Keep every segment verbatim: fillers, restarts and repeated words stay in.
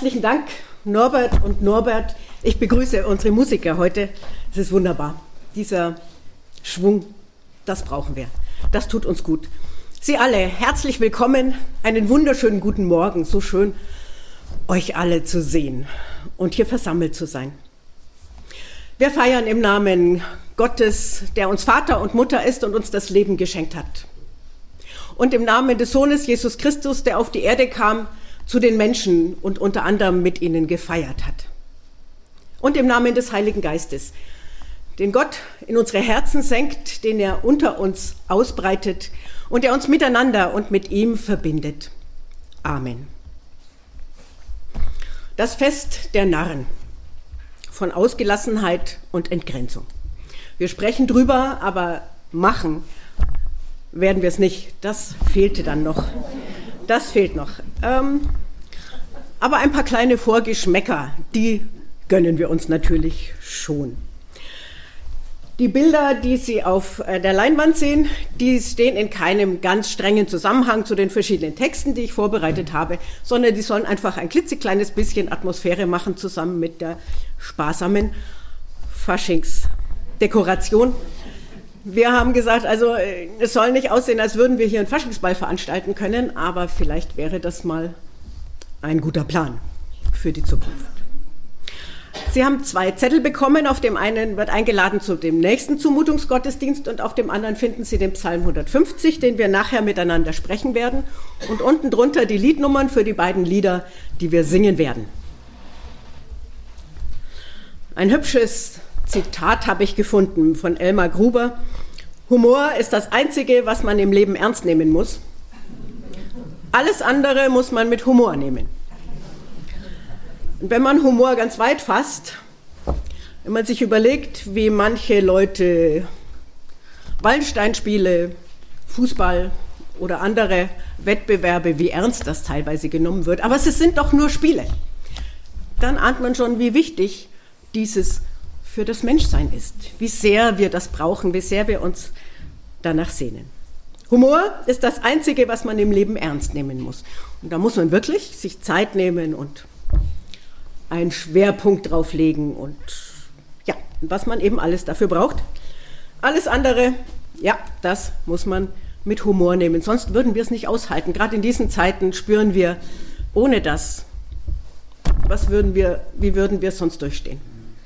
Herzlichen Dank, Norbert und Norbert. Ich begrüße unsere Musiker heute. Es ist wunderbar. Dieser Schwung, das brauchen wir. Das tut uns gut. Sie alle, herzlich willkommen. Einen wunderschönen guten Morgen. So schön, euch alle zu sehen und hier versammelt zu sein. Wir feiern im Namen Gottes, der uns Vater und Mutter ist und uns das Leben geschenkt hat. Und im Namen des Sohnes Jesus Christus, der auf die Erde kam, zu den Menschen und unter anderem mit ihnen gefeiert hat. Und im Namen des Heiligen Geistes, den Gott in unsere Herzen senkt, den er unter uns ausbreitet und der uns miteinander und mit ihm verbindet. Amen. Das Fest der Narren, von Ausgelassenheit und Entgrenzung. Wir sprechen drüber, aber machen werden wir es nicht. Das fehlte dann noch. Das fehlt noch. Ähm, aber ein paar kleine Vorgeschmäcker, die gönnen wir uns natürlich schon. Die Bilder, die Sie auf der Leinwand sehen, die stehen in keinem ganz strengen Zusammenhang zu den verschiedenen Texten, die ich vorbereitet habe, sondern die sollen einfach ein klitzekleines bisschen Atmosphäre machen, zusammen mit der sparsamen Faschingsdekoration. Wir haben gesagt, also es soll nicht aussehen, als würden wir hier einen Faschingsball veranstalten können, aber vielleicht wäre das mal ein guter Plan für die Zukunft. Sie haben zwei Zettel bekommen, auf dem einen wird eingeladen zu dem nächsten Zumutungsgottesdienst und auf dem anderen finden Sie den Psalm hundertfünfzig, den wir nachher miteinander sprechen werden, und unten drunter die Liednummern für die beiden Lieder, die wir singen werden. Ein hübsches Zitat habe ich gefunden von Elmar Gruber. Humor ist das Einzige, was man im Leben ernst nehmen muss. Alles andere muss man mit Humor nehmen. Und wenn man Humor ganz weit fasst, wenn man sich überlegt, wie manche Leute Wallensteinspiele, Fußball oder andere Wettbewerbe, wie ernst das teilweise genommen wird, aber es sind doch nur Spiele, dann ahnt man schon, wie wichtig dieses für das Menschsein ist, wie sehr wir das brauchen, wie sehr wir uns danach sehnen. Humor ist das Einzige, was man im Leben ernst nehmen muss. Und da muss man wirklich sich Zeit nehmen und einen Schwerpunkt drauflegen und ja, was man eben alles dafür braucht. Alles andere, ja, das muss man mit Humor nehmen, sonst würden wir es nicht aushalten. Gerade in diesen Zeiten spüren wir, ohne das, was würden wir, wie würden wir es sonst durchstehen?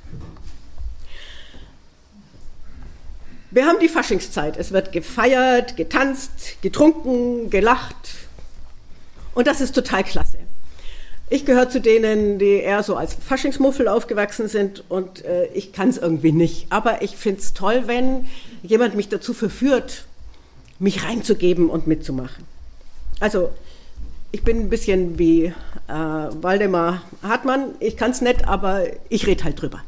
Wir haben die Faschingszeit. Es wird gefeiert, getanzt, getrunken, gelacht. Und das ist total klasse. Ich gehöre zu denen, die eher so als Faschingsmuffel aufgewachsen sind und äh, ich kann es irgendwie nicht. Aber ich finde es toll, wenn jemand mich dazu verführt, mich reinzugeben und mitzumachen. Also ich bin ein bisschen wie äh, Waldemar Hartmann. Ich kann es nicht, aber ich rede halt drüber.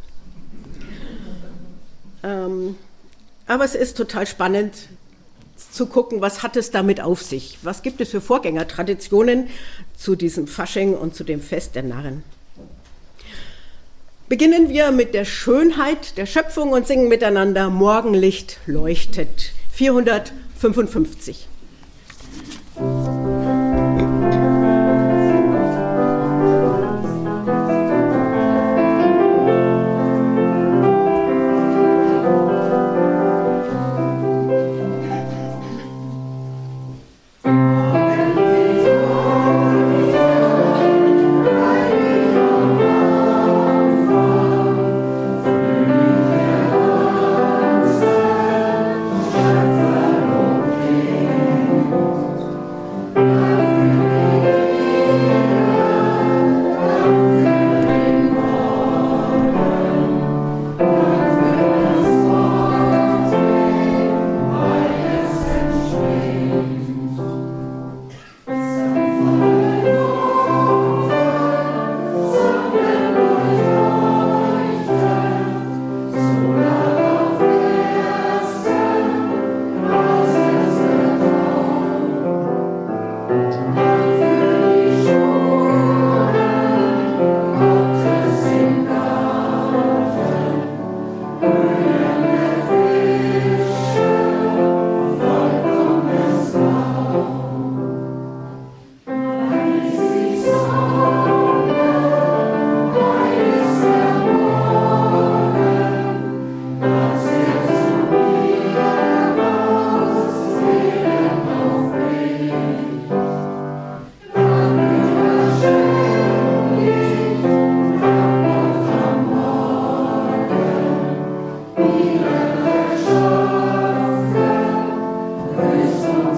Ähm... Aber es ist total spannend zu gucken, was hat es damit auf sich? Was gibt es für Vorgängertraditionen zu diesem Fasching und zu dem Fest der Narren? Beginnen wir mit der Schönheit der Schöpfung und singen miteinander Morgenlicht leuchtet. vierhundertfünfundfünfzig. Okay.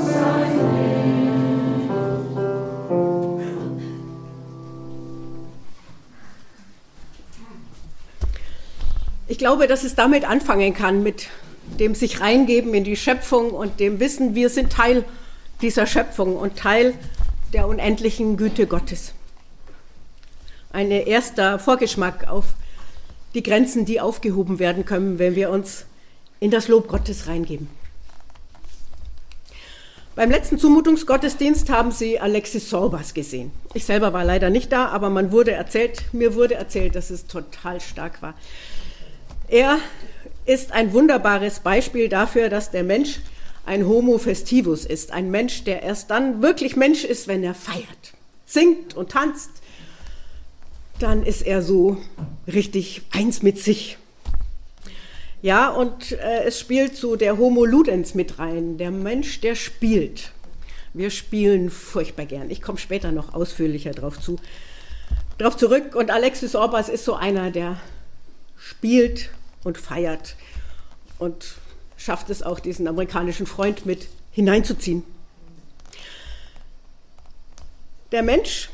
Ich glaube, dass es damit anfangen kann, mit dem sich reingeben in die Schöpfung und dem Wissen, wir sind Teil dieser Schöpfung und Teil der unendlichen Güte Gottes. Ein erster Vorgeschmack auf die Grenzen, die aufgehoben werden können, wenn wir uns in das Lob Gottes reingeben. Beim letzten Zumutungsgottesdienst haben Sie Alexis Sorbas gesehen. Ich selber war leider nicht da, aber man wurde erzählt, mir wurde erzählt, dass es total stark war. Er ist ein wunderbares Beispiel dafür, dass der Mensch ein Homo festivus ist. Ein Mensch, der erst dann wirklich Mensch ist, wenn er feiert, singt und tanzt. Dann ist er so richtig eins mit sich. Ja, und äh, es spielt so der Homo ludens mit rein, der Mensch, der spielt. Wir spielen furchtbar gern. Ich komme später noch ausführlicher drauf zu, drauf zurück. Und Alexis Sorbas ist so einer, der spielt und feiert und schafft es auch, diesen amerikanischen Freund mit hineinzuziehen. Der Mensch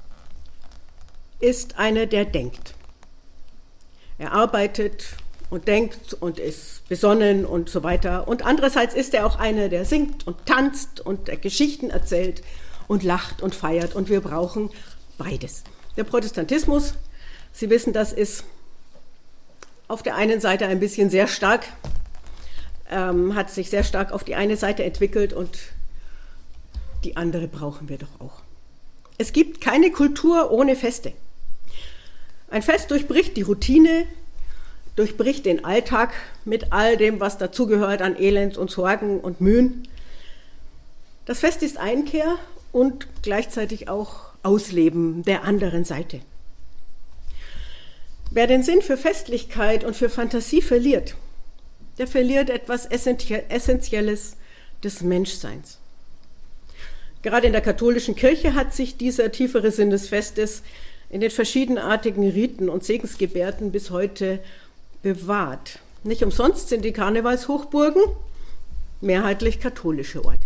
ist einer, der denkt. Er arbeitet und denkt und ist besonnen und so weiter. Und andererseits ist er auch einer, der singt und tanzt und der Geschichten erzählt und lacht und feiert. Und wir brauchen beides. Der Protestantismus, Sie wissen, das ist auf der einen Seite ein bisschen sehr stark, ähm, hat sich sehr stark auf die eine Seite entwickelt und die andere brauchen wir doch auch. Es gibt keine Kultur ohne Feste. Ein Fest durchbricht die Routine, durchbricht den Alltag mit all dem, was dazugehört an Elend und Sorgen und Mühen. Das Fest ist Einkehr und gleichzeitig auch Ausleben der anderen Seite. Wer den Sinn für Festlichkeit und für Fantasie verliert, der verliert etwas Essentielles des Menschseins. Gerade in der katholischen Kirche hat sich dieser tiefere Sinn des Festes in den verschiedenartigen Riten und Segensgebärden bis heute bewahrt. Nicht umsonst sind die Karnevalshochburgen mehrheitlich katholische Orte.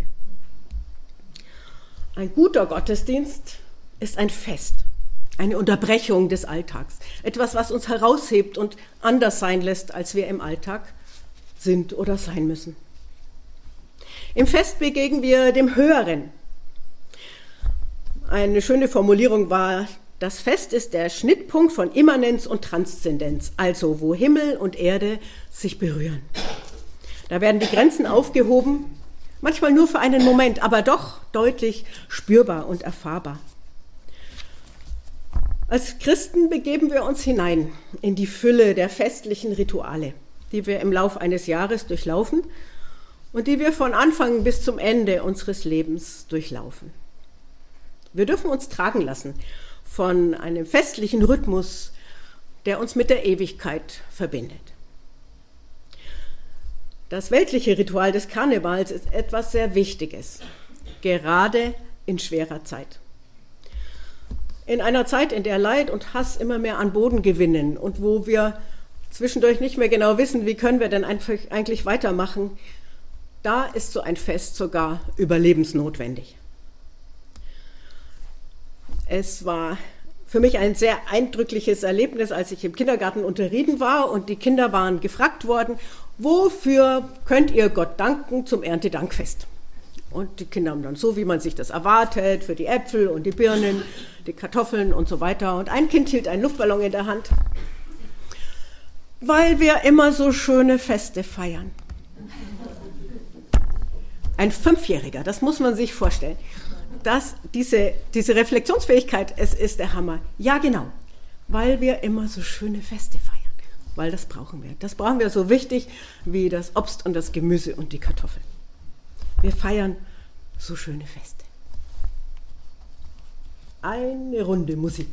Ein guter Gottesdienst ist ein Fest. Eine Unterbrechung des Alltags. Etwas, was uns heraushebt und anders sein lässt, als wir im Alltag sind oder sein müssen. Im Fest begegnen wir dem Höheren. Eine schöne Formulierung war, das Fest ist der Schnittpunkt von Immanenz und Transzendenz, also wo Himmel und Erde sich berühren. Da werden die Grenzen aufgehoben, manchmal nur für einen Moment, aber doch deutlich spürbar und erfahrbar. Als Christen begeben wir uns hinein in die Fülle der festlichen Rituale, die wir im Lauf eines Jahres durchlaufen und die wir von Anfang bis zum Ende unseres Lebens durchlaufen. Wir dürfen uns tragen lassen von einem festlichen Rhythmus, der uns mit der Ewigkeit verbindet. Das weltliche Ritual des Karnevals ist etwas sehr Wichtiges, gerade in schwerer Zeit. In einer Zeit, in der Leid und Hass immer mehr an Boden gewinnen und wo wir zwischendurch nicht mehr genau wissen, wie können wir denn eigentlich weitermachen, da ist so ein Fest sogar überlebensnotwendig. Es war für mich ein sehr eindrückliches Erlebnis, als ich im Kindergarten unterrieden war und die Kinder waren gefragt worden, wofür könnt ihr Gott danken zum Erntedankfest? Und die Kinder haben dann so, wie man sich das erwartet, für die Äpfel und die Birnen, die Kartoffeln und so weiter. Und ein Kind hielt einen Luftballon in der Hand, weil wir immer so schöne Feste feiern. Ein Fünfjähriger, das muss man sich vorstellen. Das, diese, diese Reflexionsfähigkeit, es ist der Hammer. Ja, genau, weil wir immer so schöne Feste feiern, weil das brauchen wir. Das brauchen wir so wichtig wie das Obst und das Gemüse und die Kartoffeln. Wir feiern so schöne Feste. Eine Runde Musik.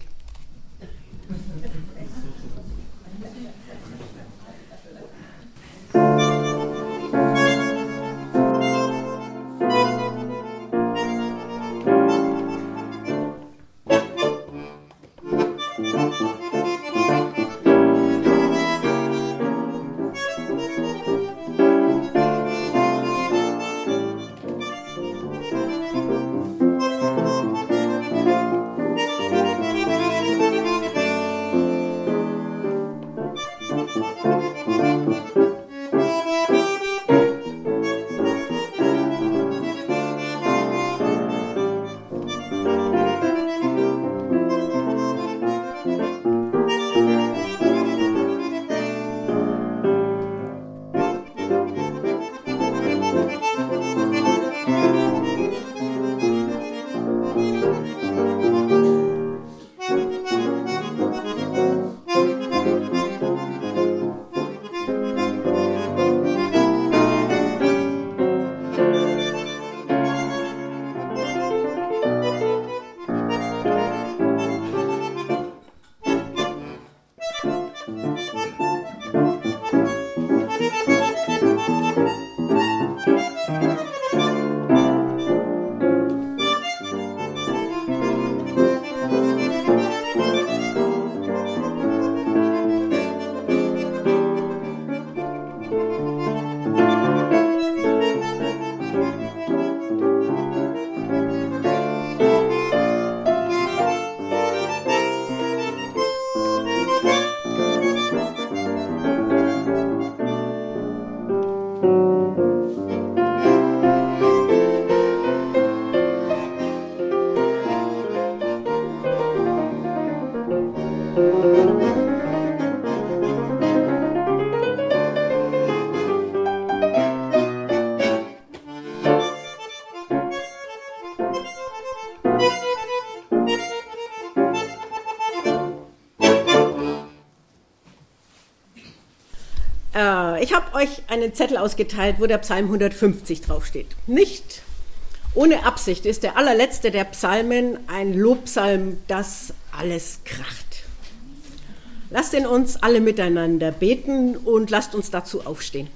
habe euch einen Zettel ausgeteilt, wo der Psalm hundertfünfzig draufsteht. Nicht ohne Absicht ist der allerletzte der Psalmen ein Lobpsalm, das alles kracht. Lasst ihn uns alle miteinander beten und lasst uns dazu aufstehen.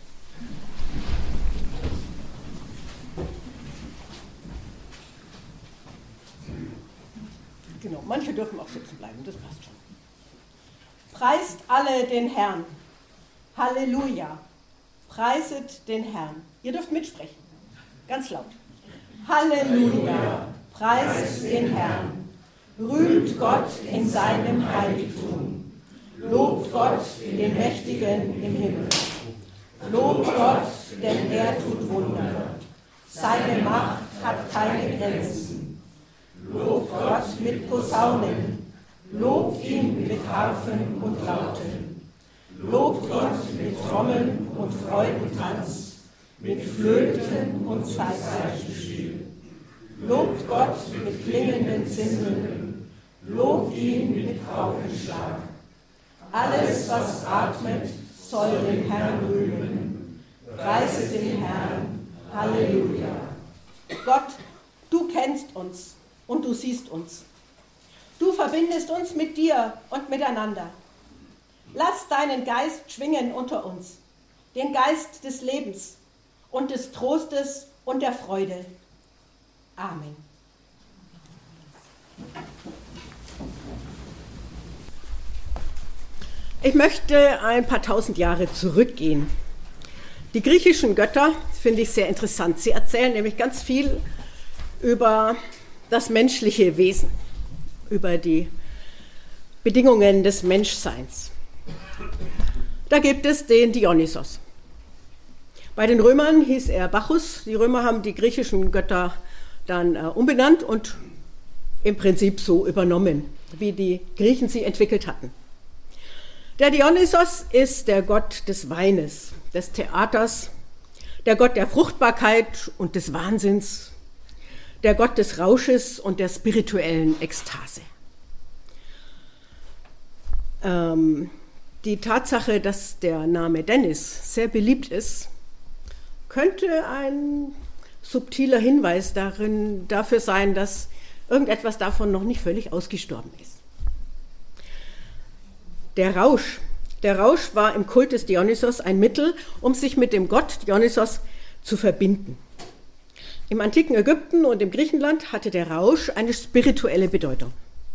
Genau, manche dürfen auch sitzen bleiben, das passt schon. Preist alle den Herrn. Halleluja. Preiset den Herrn. Ihr dürft mitsprechen. Ganz laut. Halleluja. Preist den Herrn. Rühmt Gott in seinem Heiligtum. Lobt Gott, den Mächtigen im Himmel. Lobt Gott, denn er tut Wunder. Seine Macht hat keine Grenzen. Lobt Gott mit Posaunen. Lobt ihn mit Harfen und Lauten. Lobt Gott mit Trommeln und Freudentanz, mit Flöten und Saitenspiel. Lobt Gott mit klingenden Zimbeln. Lobt ihn mit Paukenschlag. Alles, was atmet, soll den Herrn rühmen. Preiset den Herrn. Halleluja. Gott, du kennst uns und du siehst uns. Du verbindest uns mit dir und miteinander. Lass deinen Geist schwingen unter uns, den Geist des Lebens und des Trostes und der Freude. Amen. Ich möchte ein paar tausend Jahre zurückgehen. Die griechischen Götter finde ich sehr interessant. Sie erzählen nämlich ganz viel über das menschliche Wesen, über die Bedingungen des Menschseins. Da gibt es den Dionysos. Bei den Römern hieß er Bacchus. Die Römer haben die griechischen Götter dann äh, umbenannt und im Prinzip so übernommen, wie die Griechen sie entwickelt hatten. Der Dionysos ist der Gott des Weines, des Theaters, der Gott der Fruchtbarkeit und des Wahnsinns, der Gott des Rausches und der spirituellen Ekstase. Ähm, Die Tatsache, dass der Name Dennis sehr beliebt ist, könnte ein subtiler Hinweis darin, dafür sein, dass irgendetwas davon noch nicht völlig ausgestorben ist. Der Rausch. Der Rausch war im Kult des Dionysos ein Mittel, um sich mit dem Gott Dionysos zu verbinden. Im antiken Ägypten und im Griechenland hatte der Rausch eine spirituelle Bedeutung.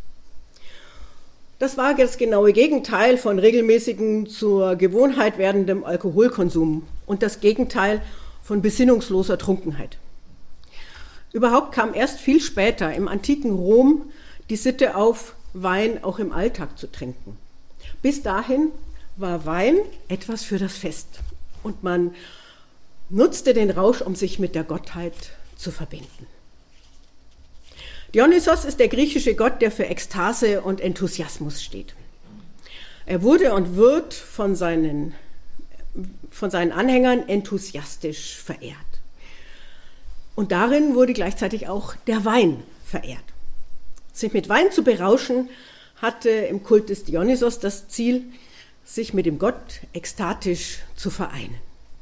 Das war das genaue Gegenteil von regelmäßigem zur Gewohnheit werdendem Alkoholkonsum und das Gegenteil von besinnungsloser Trunkenheit. Überhaupt kam erst viel später im antiken Rom die Sitte auf, Wein auch im Alltag zu trinken. Bis dahin war Wein etwas für das Fest und man nutzte den Rausch, um sich mit der Gottheit zu verbinden. Dionysos ist der griechische Gott, der für Ekstase und Enthusiasmus steht. Er wurde und wird von seinen, von seinen Anhängern enthusiastisch verehrt. Und darin wurde gleichzeitig auch der Wein verehrt. Sich mit Wein zu berauschen, hatte im Kult des Dionysos das Ziel, sich mit dem Gott ekstatisch zu vereinen.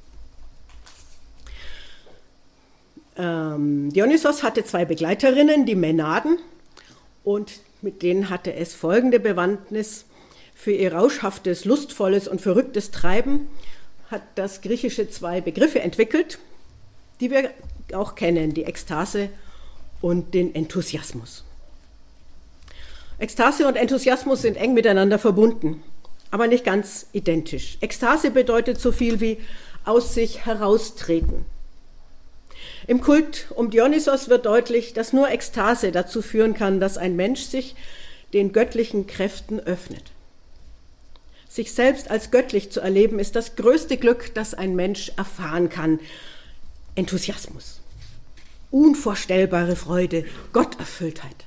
Ähm, Dionysos hatte zwei Begleiterinnen, die Mänaden, und mit denen hatte es folgende Bewandtnis. Für ihr rauschhaftes, lustvolles und verrücktes Treiben hat das Griechische zwei Begriffe entwickelt, die wir auch kennen, die Ekstase und den Enthusiasmus. Ekstase und Enthusiasmus sind eng miteinander verbunden, aber nicht ganz identisch. Ekstase bedeutet so viel wie aus sich heraustreten. Im Kult um Dionysos wird deutlich, dass nur Ekstase dazu führen kann, dass ein Mensch sich den göttlichen Kräften öffnet. Sich selbst als göttlich zu erleben, ist das größte Glück, das ein Mensch erfahren kann. Enthusiasmus, unvorstellbare Freude, Gotterfülltheit.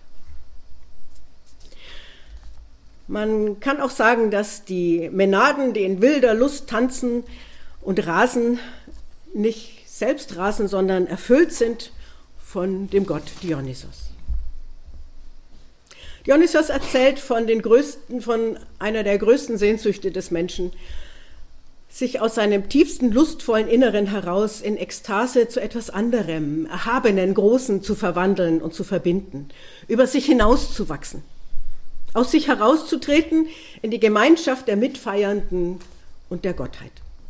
Man kann auch sagen, dass die Mänaden, die in wilder Lust tanzen und rasen, nicht selbst rasen, sondern erfüllt sind von dem Gott Dionysos. Dionysos erzählt von, den größten, von einer der größten Sehnsüchte des Menschen, sich aus seinem tiefsten lustvollen Inneren heraus in Ekstase zu etwas anderem, Erhabenen, Großen zu verwandeln und zu verbinden, über sich hinauszuwachsen, aus sich herauszutreten in die Gemeinschaft der Mitfeiernden und der Gottheit.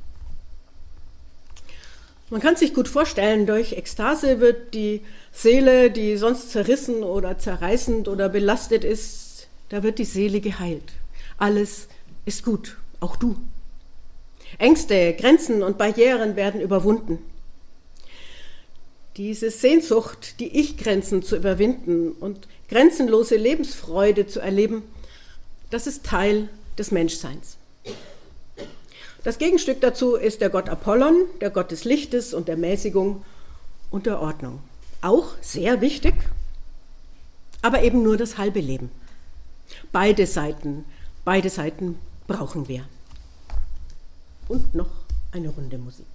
Man kann sich gut vorstellen, durch Ekstase wird die Seele, die sonst zerrissen oder zerreißend oder belastet ist, da wird die Seele geheilt. Alles ist gut, auch du. Ängste, Grenzen und Barrieren werden überwunden. Diese Sehnsucht, die Ich-Grenzen zu überwinden und grenzenlose Lebensfreude zu erleben, das ist Teil des Menschseins. Das Gegenstück dazu ist der Gott Apollon, der Gott des Lichtes und der Mäßigung und der Ordnung. Auch sehr wichtig, aber eben nur das halbe Leben. Beide Seiten, beide Seiten brauchen wir. Und noch eine Runde Musik.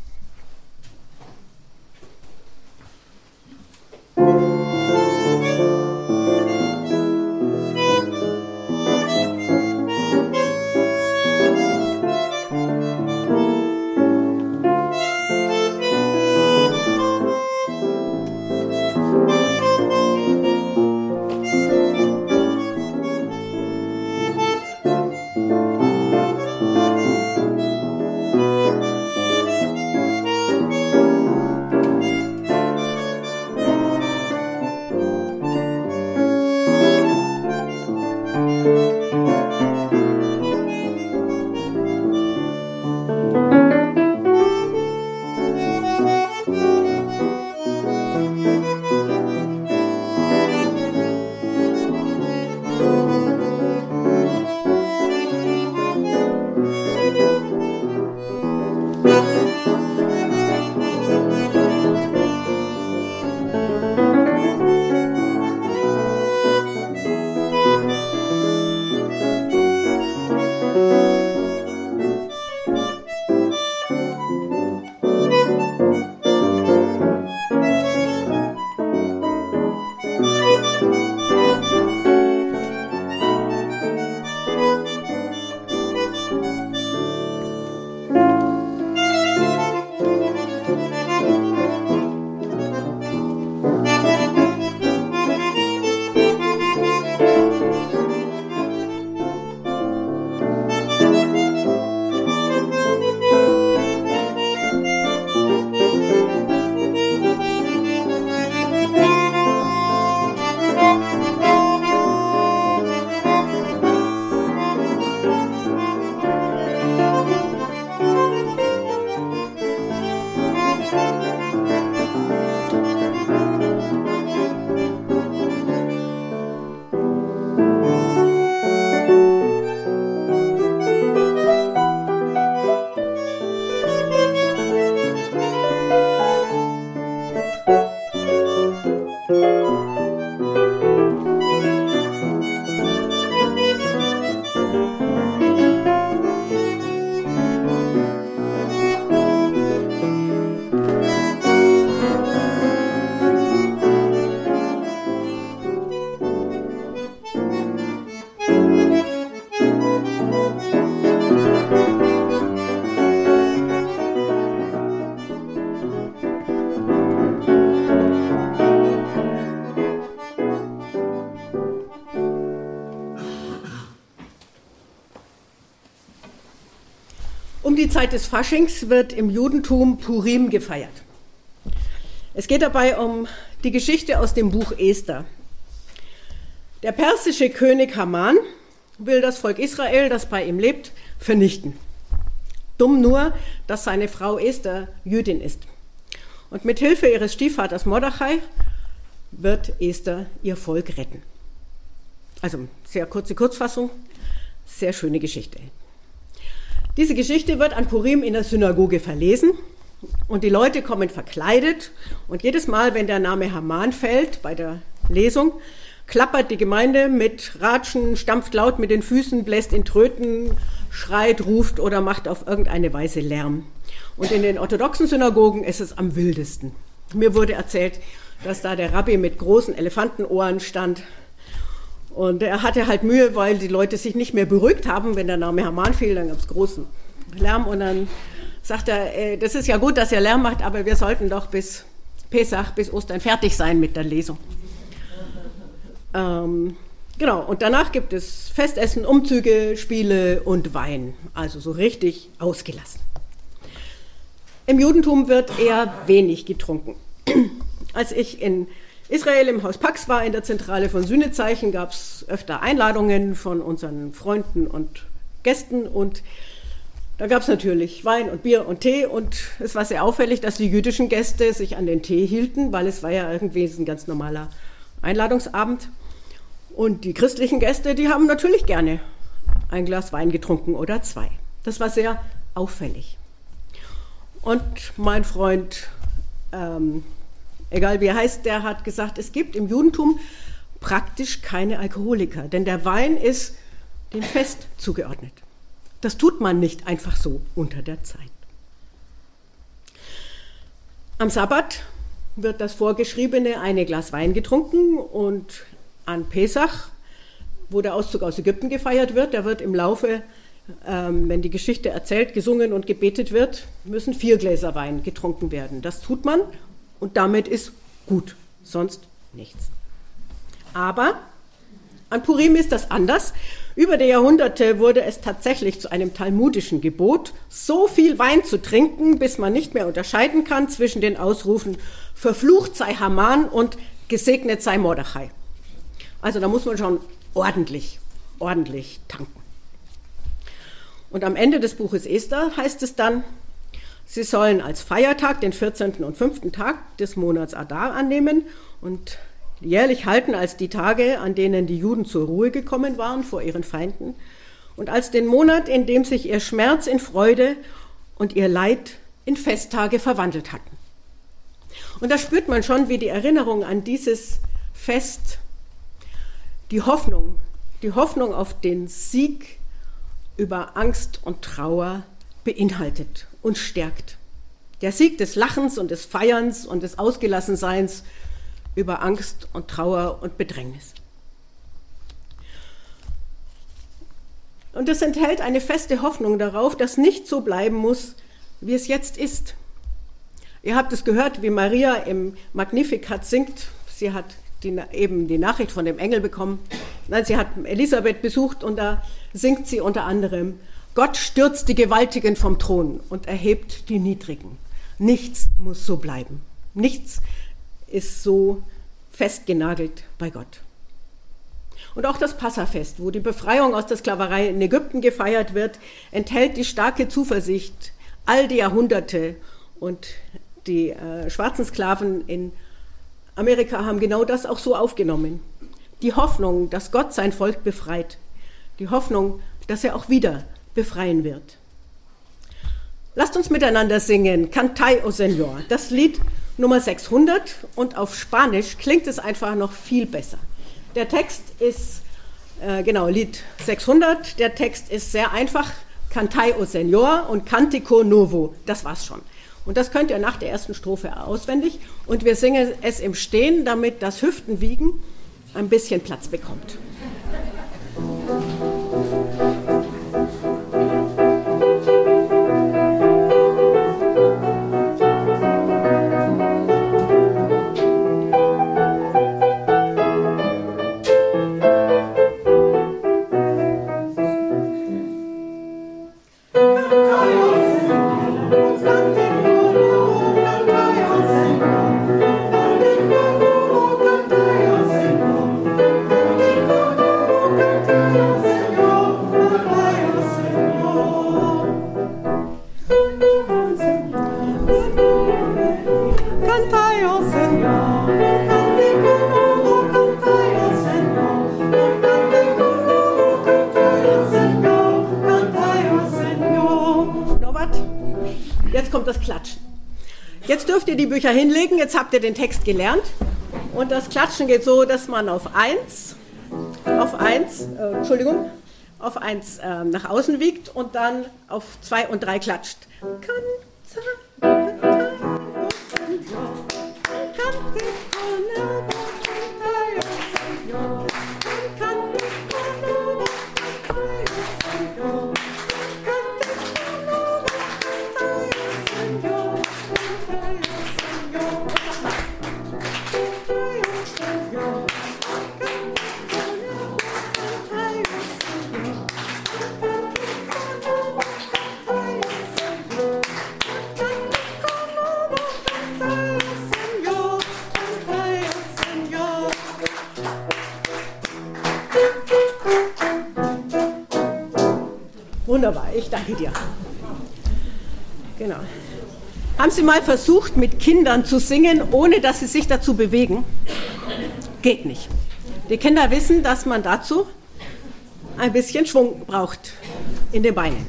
Um die Zeit des Faschings wird im Judentum Purim gefeiert. Es geht dabei um die Geschichte aus dem Buch Esther. Der persische König Haman will das Volk Israel, das bei ihm lebt, vernichten. Dumm nur, dass seine Frau Esther Jüdin ist. Und mit Hilfe ihres Stiefvaters Mordechai wird Esther ihr Volk retten. Also sehr kurze Kurzfassung, sehr schöne Geschichte. Diese Geschichte wird an Purim in der Synagoge verlesen und die Leute kommen verkleidet und jedes Mal, wenn der Name Haman fällt bei der Lesung, klappert die Gemeinde mit Ratschen, stampft laut mit den Füßen, bläst in Tröten, schreit, ruft oder macht auf irgendeine Weise Lärm. Und in den orthodoxen Synagogen ist es am wildesten. Mir wurde erzählt, dass da der Rabbi mit großen Elefantenohren stand. Und er hatte halt Mühe, weil die Leute sich nicht mehr beruhigt haben. Wenn der Name Haman fiel, dann gab es großen Lärm und dann sagt er, äh, das ist ja gut, dass ihr Lärm macht, aber wir sollten doch bis Pesach, bis Ostern fertig sein mit der Lesung. Ähm, genau, und danach gibt es Festessen, Umzüge, Spiele und Wein, also so richtig ausgelassen. Im Judentum wird eher wenig getrunken. Als ich in Israel im Haus Pax war, in der Zentrale von Sühnezeichen, gab es öfter Einladungen von unseren Freunden und Gästen und da gab es natürlich Wein und Bier und Tee und es war sehr auffällig, dass die jüdischen Gäste sich an den Tee hielten, weil es war ja irgendwie ein ganz normaler Einladungsabend. Und die christlichen Gäste, die haben natürlich gerne ein Glas Wein getrunken oder zwei. Das war sehr auffällig. Und mein Freund, ähm, egal wie er heißt, der hat gesagt, es gibt im Judentum praktisch keine Alkoholiker, denn der Wein ist dem Fest zugeordnet. Das tut man nicht einfach so unter der Zeit. Am Sabbat wird das vorgeschriebene eine Glas Wein getrunken und an Pesach, wo der Auszug aus Ägypten gefeiert wird, da wird im Laufe, ähm, wenn die Geschichte erzählt, gesungen und gebetet wird, müssen vier Gläser Wein getrunken werden. Das tut man und damit ist gut, sonst nichts. Aber an Purim ist das anders. Über die Jahrhunderte wurde es tatsächlich zu einem talmudischen Gebot, so viel Wein zu trinken, bis man nicht mehr unterscheiden kann zwischen den Ausrufen verflucht sei Haman und gesegnet sei Mordechai. Also da muss man schon ordentlich, ordentlich tanken. Und am Ende des Buches Esther heißt es dann, sie sollen als Feiertag den vierzehnten und fünften Tag des Monats Adar annehmen und jährlich halten als die Tage, an denen die Juden zur Ruhe gekommen waren vor ihren Feinden und als den Monat, in dem sich ihr Schmerz in Freude und ihr Leid in Festtage verwandelt hatten. Und da spürt man schon, wie die Erinnerung an dieses Fest die Hoffnung, die Hoffnung auf den Sieg über Angst und Trauer beinhaltet und stärkt. Der Sieg des Lachens und des Feierns und des Ausgelassenseins über Angst und Trauer und Bedrängnis. Und es enthält eine feste Hoffnung darauf, dass nicht so bleiben muss, wie es jetzt ist. Ihr habt es gehört, wie Maria im Magnificat singt. Sie hat die, eben die Nachricht von dem Engel bekommen. Nein, sie hat Elisabeth besucht und da singt sie unter anderem: Gott stürzt die Gewaltigen vom Thron und erhebt die Niedrigen. Nichts muss so bleiben. Nichts ist so festgenagelt bei Gott. Und auch das Passafest, wo die Befreiung aus der Sklaverei in Ägypten gefeiert wird, enthält die starke Zuversicht, all die Jahrhunderte und die äh, schwarzen Sklaven in Amerika haben genau das auch so aufgenommen. Die Hoffnung, dass Gott sein Volk befreit. Die Hoffnung, dass er auch wieder befreien wird. Lasst uns miteinander singen, Cantai, o Señor, das Lied Nummer sechshundert und auf Spanisch klingt es einfach noch viel besser. Der Text ist, äh, genau, Lied sechshundert, der Text ist sehr einfach, Cantai, o Señor und Cantico Novo, das war's schon. Und das könnt ihr nach der ersten Strophe auswendig und wir singen es im Stehen, damit das Hüftenwiegen ein bisschen Platz bekommt. Jetzt kommt das Klatschen. Jetzt dürft ihr die Bücher hinlegen, jetzt habt ihr den Text gelernt. Und das Klatschen geht so, dass man auf eins, auf eins, äh, Entschuldigung, auf eins äh, nach außen wiegt und dann auf zwei und drei klatscht. Wunderbar, ich danke dir. Genau. Haben Sie mal versucht, mit Kindern zu singen, ohne dass sie sich dazu bewegen? Geht nicht. Die Kinder wissen, dass man dazu ein bisschen Schwung braucht in den Beinen.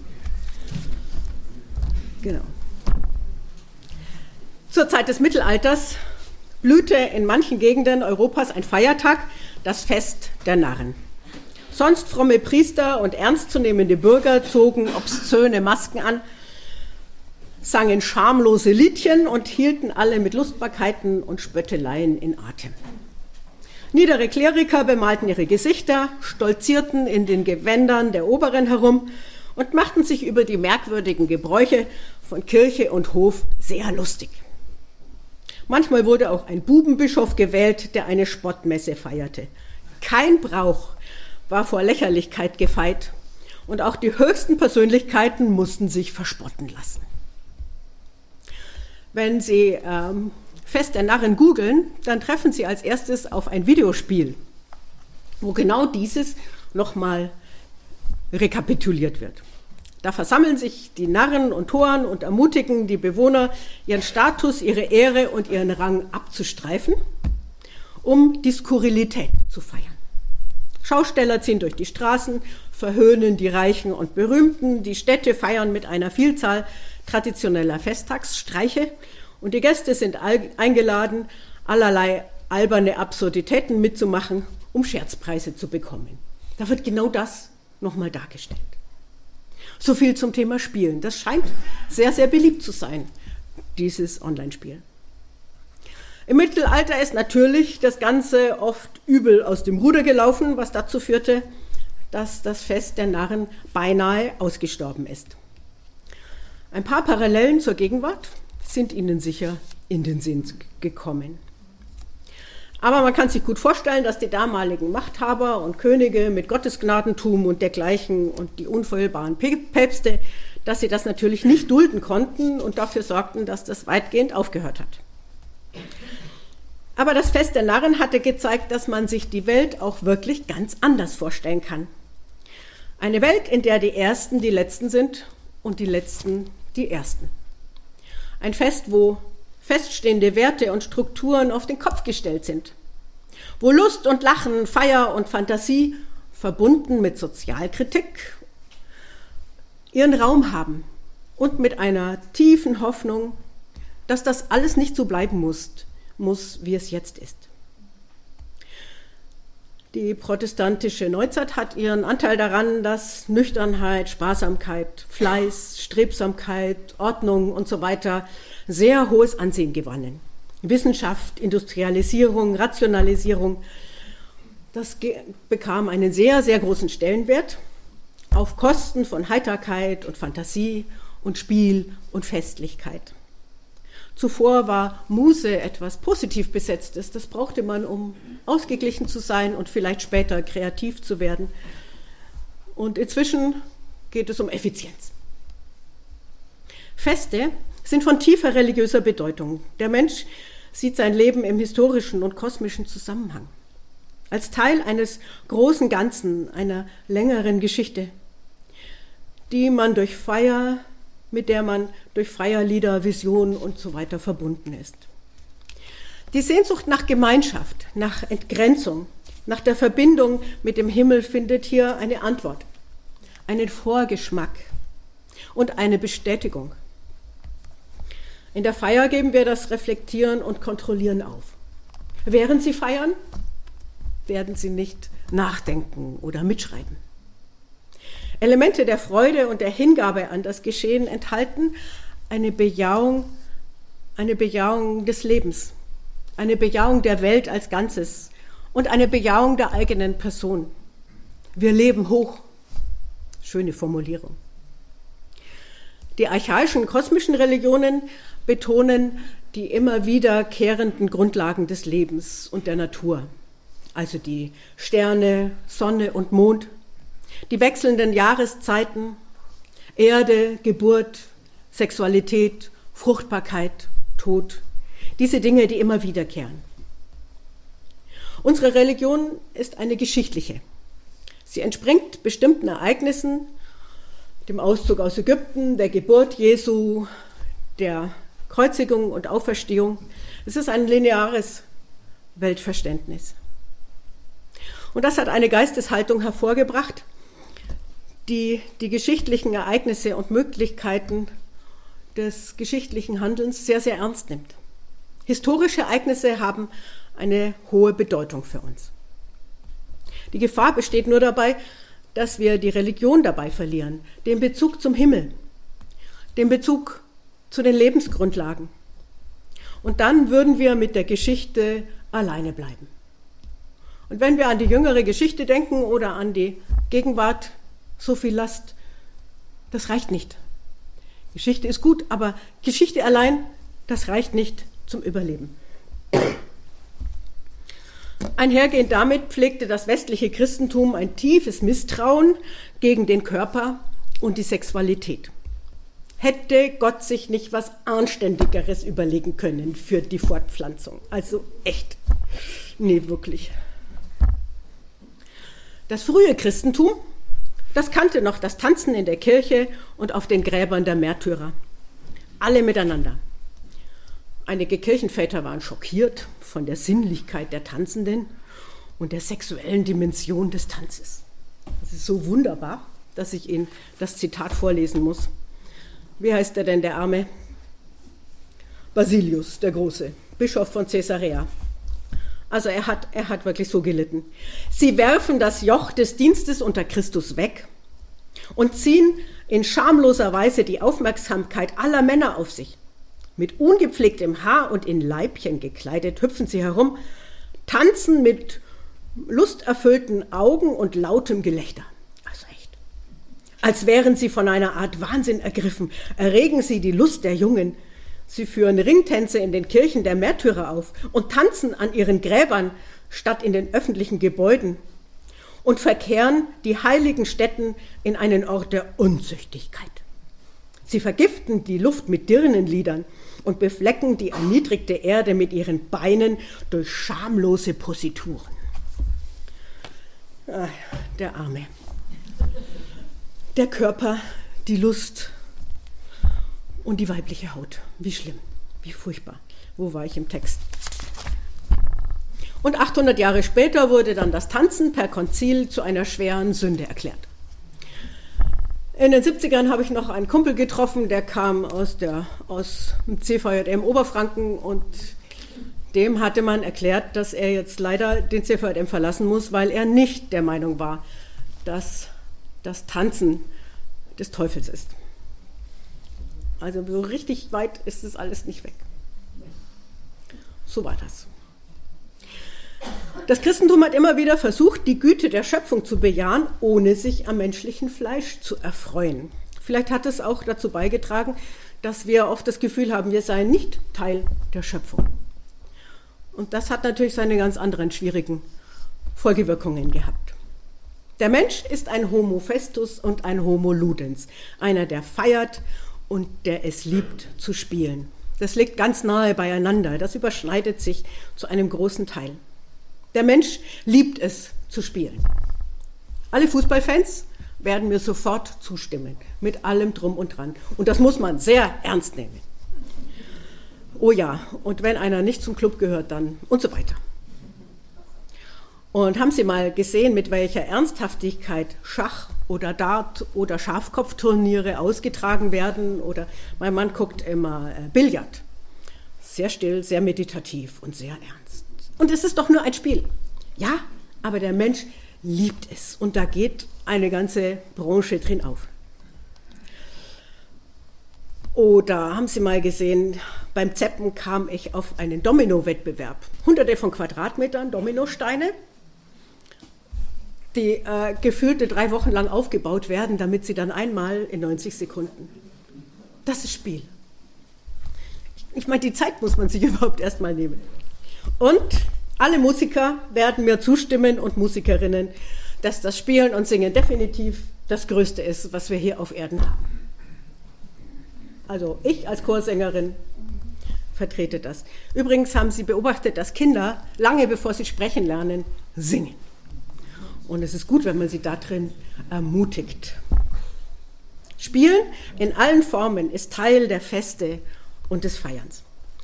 Genau. Zur Zeit des Mittelalters blühte in manchen Gegenden Europas ein Feiertag, das Fest der Narren. Sonst fromme Priester und ernstzunehmende Bürger zogen obszöne Masken an, sangen schamlose Liedchen und hielten alle mit Lustbarkeiten und Spötteleien in Atem. Niedere Kleriker bemalten ihre Gesichter, stolzierten in den Gewändern der Oberen herum und machten sich über die merkwürdigen Gebräuche von Kirche und Hof sehr lustig. Manchmal wurde auch ein Bubenbischof gewählt, der eine Spottmesse feierte. Kein Brauch war vor Lächerlichkeit gefeit und auch die höchsten Persönlichkeiten mussten sich verspotten lassen. Wenn Sie ähm, Fest der Narren googeln, dann treffen Sie als erstes auf ein Videospiel, wo genau dieses nochmal rekapituliert wird. Da versammeln sich die Narren und Toren und ermutigen die Bewohner, ihren Status, ihre Ehre und ihren Rang abzustreifen, um die Skurrilität zu feiern. Schausteller ziehen durch die Straßen, verhöhnen die Reichen und Berühmten, die Städte feiern mit einer Vielzahl traditioneller Festtagsstreiche und die Gäste sind eingeladen, allerlei alberne Absurditäten mitzumachen, um Scherzpreise zu bekommen. Da wird genau das nochmal dargestellt. So viel zum Thema Spielen. Das scheint sehr, sehr beliebt zu sein, dieses Online-Spiel. Im Mittelalter ist natürlich das Ganze oft übel aus dem Ruder gelaufen, was dazu führte, dass das Fest der Narren beinahe ausgestorben ist. Ein paar Parallelen zur Gegenwart sind Ihnen sicher in den Sinn gekommen. Aber man kann sich gut vorstellen, dass die damaligen Machthaber und Könige mit Gottesgnadentum und dergleichen und die unfehlbaren Päpste, dass sie das natürlich nicht dulden konnten und dafür sorgten, dass das weitgehend aufgehört hat. Aber das Fest der Narren hatte gezeigt, dass man sich die Welt auch wirklich ganz anders vorstellen kann. Eine Welt, in der die Ersten die Letzten sind und die Letzten die Ersten. Ein Fest, wo feststehende Werte und Strukturen auf den Kopf gestellt sind. Wo Lust und Lachen, Feier und Fantasie, verbunden mit Sozialkritik, ihren Raum haben und mit einer tiefen Hoffnung, dass das alles nicht so bleiben muss, muss, wie es jetzt ist. Die protestantische Neuzeit hat ihren Anteil daran, dass Nüchternheit, Sparsamkeit, Fleiß, Strebsamkeit, Ordnung und so weiter sehr hohes Ansehen gewannen. Wissenschaft, Industrialisierung, Rationalisierung, das bekam einen sehr, sehr großen Stellenwert auf Kosten von Heiterkeit und Fantasie und Spiel und Festlichkeit. Zuvor war Muße etwas positiv Besetztes. Das brauchte man, um ausgeglichen zu sein und vielleicht später kreativ zu werden. Und inzwischen geht es um Effizienz. Feste sind von tiefer religiöser Bedeutung. Der Mensch sieht sein Leben im historischen und kosmischen Zusammenhang. Als Teil eines großen Ganzen, einer längeren Geschichte, die man durch Feier mit der man durch Feierlieder, Visionen und so weiter verbunden ist. Die Sehnsucht nach Gemeinschaft, nach Entgrenzung, nach der Verbindung mit dem Himmel findet hier eine Antwort, einen Vorgeschmack und eine Bestätigung. In der Feier geben wir das Reflektieren und Kontrollieren auf. Während Sie feiern, werden Sie nicht nachdenken oder mitschreiben. Elemente der Freude und der Hingabe an das Geschehen enthalten eine Bejahung, eine Bejahung des Lebens, eine Bejahung der Welt als Ganzes und eine Bejahung der eigenen Person. Wir leben hoch. Schöne Formulierung. Die archaischen kosmischen Religionen betonen die immer wiederkehrenden Grundlagen des Lebens und der Natur, also die Sterne, Sonne und Mond, die wechselnden Jahreszeiten, Erde, Geburt, Sexualität, Fruchtbarkeit, Tod, diese Dinge, die immer wiederkehren. Unsere Religion ist eine geschichtliche. Sie entspringt bestimmten Ereignissen dem Auszug aus Ägypten, der Geburt Jesu, der Kreuzigung und Auferstehung. Es ist ein lineares Weltverständnis. Und das hat eine Geisteshaltung hervorgebracht, die die geschichtlichen Ereignisse und Möglichkeiten des geschichtlichen Handelns sehr, sehr ernst nimmt. Historische Ereignisse haben eine hohe Bedeutung für uns. Die Gefahr besteht nur dabei, dass wir die Religion dabei verlieren, den Bezug zum Himmel, den Bezug zu den Lebensgrundlagen. Und dann würden wir mit der Geschichte alleine bleiben. Und wenn wir an die jüngere Geschichte denken oder an die Gegenwart, so viel Last, das reicht nicht. Geschichte ist gut, aber Geschichte allein, das reicht nicht zum Überleben. Einhergehend damit pflegte das westliche Christentum ein tiefes Misstrauen gegen den Körper und die Sexualität. Hätte Gott sich nicht was Anständigeres überlegen können für die Fortpflanzung? Also echt, nee, wirklich. Das frühe Christentum, das kannte noch das Tanzen in der Kirche und auf den Gräbern der Märtyrer. Alle miteinander. Einige Kirchenväter waren schockiert von der Sinnlichkeit der Tanzenden und der sexuellen Dimension des Tanzes. Das ist so wunderbar, dass ich Ihnen das Zitat vorlesen muss. Wie heißt er denn, der Arme? Basilius, der Große, Bischof von Caesarea. Also er hat, er hat wirklich so gelitten. Sie werfen das Joch des Dienstes unter Christus weg und ziehen in schamloser Weise die Aufmerksamkeit aller Männer auf sich. Mit ungepflegtem Haar und in Leibchen gekleidet hüpfen sie herum, tanzen mit lusterfüllten Augen und lautem Gelächter. Also echt. Als wären sie von einer Art Wahnsinn ergriffen, erregen sie die Lust der Jungen. Sie führen Ringtänze in den Kirchen der Märtyrer auf und tanzen an ihren Gräbern statt in den öffentlichen Gebäuden und verkehren die heiligen Stätten in einen Ort der Unzüchtigkeit. Sie vergiften die Luft mit Dirnenliedern und beflecken die erniedrigte Erde mit ihren Beinen durch schamlose Posituren. Ach, der Arme. Der Körper, die Lust und die weibliche Haut. Wie schlimm, wie furchtbar. Wo war ich im Text? Und achthundert Jahre später wurde dann das Tanzen per Konzil zu einer schweren Sünde erklärt. In den siebzigern habe ich noch einen Kumpel getroffen, der kam aus, der, aus dem C V J M Oberfranken und dem hatte man erklärt, dass er jetzt leider den C V J M verlassen muss, weil er nicht der Meinung war, dass das Tanzen des Teufels ist. Also so richtig weit ist es alles nicht weg. So war das. Das Christentum hat immer wieder versucht, die Güte der Schöpfung zu bejahen, ohne sich am menschlichen Fleisch zu erfreuen. Vielleicht hat es auch dazu beigetragen, dass wir oft das Gefühl haben, wir seien nicht Teil der Schöpfung. Und das hat natürlich seine ganz anderen schwierigen Folgewirkungen gehabt. Der Mensch ist ein Homo festus und ein Homo ludens, einer, der feiert und der es liebt zu spielen. Das liegt ganz nahe beieinander, das überschneidet sich zu einem großen Teil. Der Mensch liebt es zu spielen. Alle Fußballfans werden mir sofort zustimmen, mit allem Drum und Dran. Und das muss man sehr ernst nehmen. Oh ja, und wenn einer nicht zum Club gehört, dann und so weiter. Und haben Sie mal gesehen, mit welcher Ernsthaftigkeit Schach oder Dart oder Schafkopfturniere ausgetragen werden? Oder mein Mann guckt immer äh, Billard. Sehr still, sehr meditativ und sehr ernst. Und es ist doch nur ein Spiel. Ja, aber der Mensch liebt es. Und da geht eine ganze Branche drin auf. Oder haben Sie mal gesehen, beim Zeppen kam ich auf einen Domino-Wettbewerb. Hunderte von Quadratmetern Dominosteine, die äh, gefühlte drei Wochen lang aufgebaut werden, damit sie dann einmal in neunzig Sekunden. Das ist Spiel. Ich, ich meine, die Zeit muss man sich überhaupt erst mal nehmen. Und alle Musiker werden mir zustimmen und Musikerinnen, dass das Spielen und Singen definitiv das Größte ist, was wir hier auf Erden haben. Also ich als Chorsängerin vertrete das. Übrigens haben Sie beobachtet, dass Kinder, lange bevor sie sprechen lernen, singen. Und es ist gut, wenn man sie da drin ermutigt. Spielen in allen Formen ist Teil der Feste und des Feierns.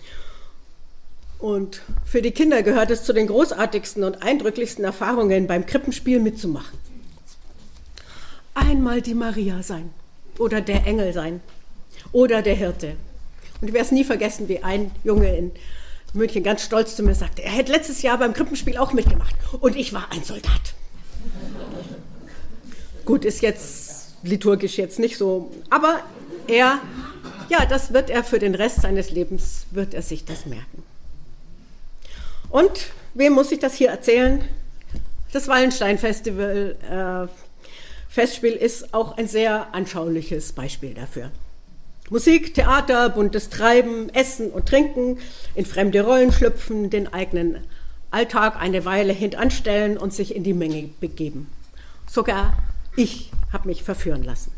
Und für die Kinder gehört es zu den großartigsten und eindrücklichsten Erfahrungen, beim Krippenspiel mitzumachen. Einmal die Maria sein oder der Engel sein oder der Hirte. Und ich werde es nie vergessen, wie ein Junge in München ganz stolz zu mir sagte, er hätte letztes Jahr beim Krippenspiel auch mitgemacht und ich war ein Soldat. Gut, ist jetzt liturgisch jetzt nicht so, aber er, ja, das wird er für den Rest seines Lebens, wird er sich das merken. Und wem muss ich das hier erzählen? Das Wallenstein-Festival, äh, Festspiel ist auch ein sehr anschauliches Beispiel dafür. Musik, Theater, buntes Treiben, Essen und Trinken, in fremde Rollen schlüpfen, den eigenen Alltag eine Weile hintanstellen und sich in die Menge begeben. Sogar ich habe mich verführen lassen.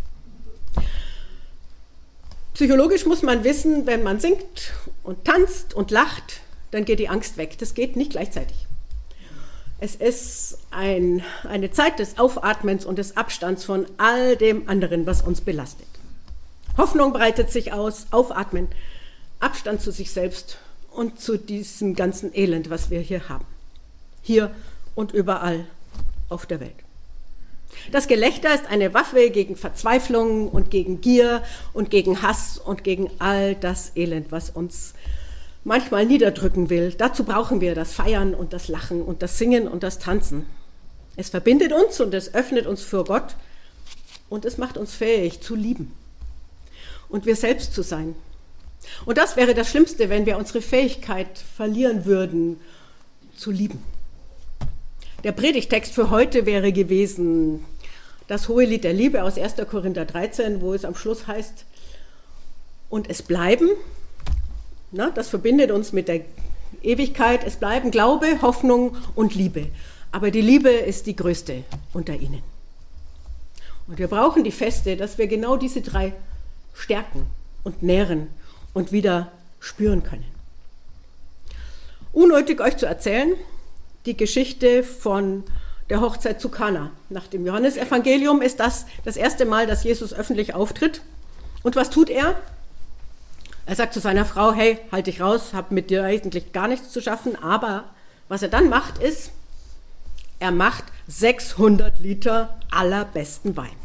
Psychologisch muss man wissen, wenn man singt und tanzt und lacht, dann geht die Angst weg. Das geht nicht gleichzeitig. Es ist ein, eine Zeit des Aufatmens und des Abstands von all dem anderen, was uns belastet. Hoffnung breitet sich aus, Aufatmen, Abstand zu sich selbst und zu diesem ganzen Elend, was wir hier haben. Hier und überall auf der Welt. Das Gelächter ist eine Waffe gegen Verzweiflung und gegen Gier und gegen Hass und gegen all das Elend, was uns manchmal niederdrücken will. Dazu brauchen wir das Feiern und das Lachen und das Singen und das Tanzen. Es verbindet uns und es öffnet uns für Gott und es macht uns fähig zu lieben und wir selbst zu sein. Und das wäre das Schlimmste, wenn wir unsere Fähigkeit verlieren würden, zu lieben. Der Predigtext für heute wäre gewesen das Hohelied der Liebe aus erster Korinther dreizehn, wo es am Schluss heißt, und es bleiben, na, das verbindet uns mit der Ewigkeit, es bleiben Glaube, Hoffnung und Liebe. Aber die Liebe ist die größte unter ihnen. Und wir brauchen die Feste, dass wir genau diese drei stärken und nähren und wieder spüren können. Unnötig euch zu erzählen, die Geschichte von der Hochzeit zu Kana. Nach dem Johannesevangelium ist das das erste Mal, dass Jesus öffentlich auftritt. Und was tut er? Er sagt zu seiner Frau, hey, halt dich raus, hab mit dir eigentlich gar nichts zu schaffen. Aber was er dann macht, ist, er macht sechshundert Liter allerbesten Wein.